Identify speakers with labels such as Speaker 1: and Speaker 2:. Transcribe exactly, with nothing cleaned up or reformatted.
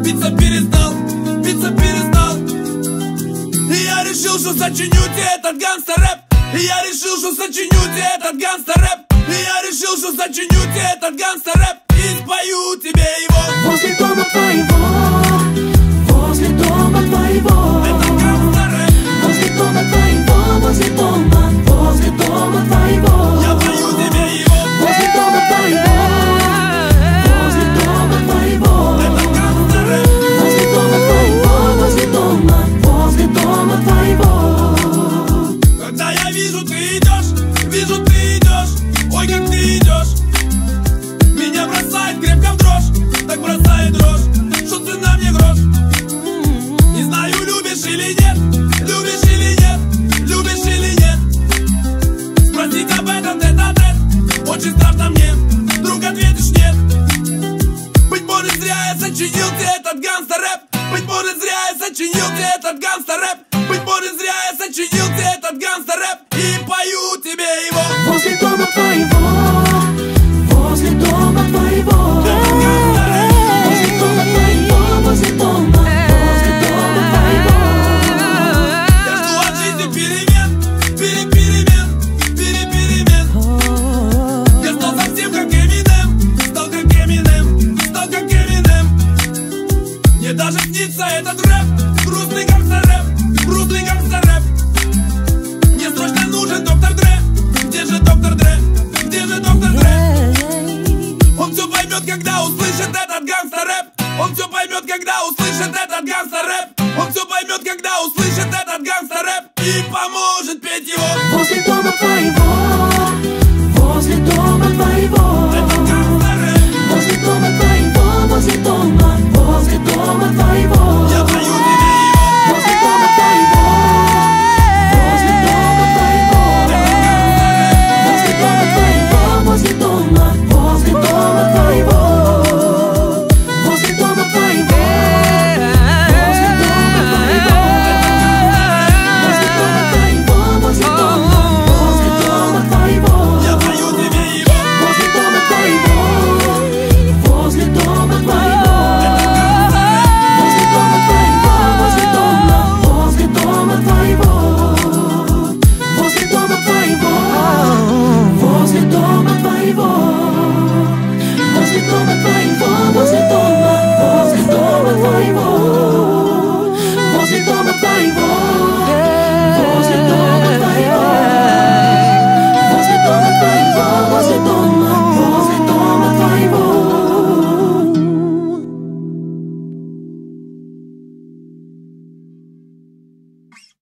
Speaker 1: биться перестал, биться перестал. И я решил, что сочиню тебе этот гангстер-рэп. И я решил, что сочиню тебе этот гангстер-рэп. И я решил, что сочиню тебе этот гангстер-рэп. И спою тебе его
Speaker 2: возле дома твоего, возле дома твоего.
Speaker 1: Это гангстер-рэп.
Speaker 2: Возле дома твоего, возле дома, возле дома твоего.
Speaker 1: Я пою тебе его
Speaker 2: возле дома твоего, возле дома твоего.
Speaker 1: Это гангстер-рэп.
Speaker 2: Возле дома твоего, возле дома, возле дома твоего.
Speaker 1: Когда я вижу, ты идешь, вижу, ты идешь, ой, как ты идешь, меня бросает крепко в дрожь, так бросает дрожь, что цена мне грош. Не знаю, любишь или нет, любишь или нет, любишь или нет. Спросить об этом тет-а-тет, очень страшно мне, вдруг ответишь нет. Быть может, зря я сочинил тебе этот гангстер-рэп. Быть может, зря я сочинил тебе этот гангстер-рэп. Быть может, зря я сочинил тебе этот гангстер-рэп. И пою тебе его
Speaker 2: возле дома твоего, возле дома твоего.
Speaker 1: Это гангстер-рэп.
Speaker 2: Возле дома твоего, возле дома, возле дома твоего.
Speaker 1: Я жду от жизни перемен, пере-перемен, пере-перемен. Я стал совсем как Эминем, стал как Эминем, стал как Эминем. Мне даже снится этот рэп, грустный гангстер-рэп, грустный гангстер-рэп. Мне срочно нужен доктор Дре. Где же доктор Дре? Где же доктор Дре? Он все поймет, когда услышит этот гангстер-рэп. Он все поймет, когда услышит этот гангстер-рэп. Он все поймет, когда услышит этот гангстер-рэп. И поможет петь его
Speaker 2: возле дома твоего.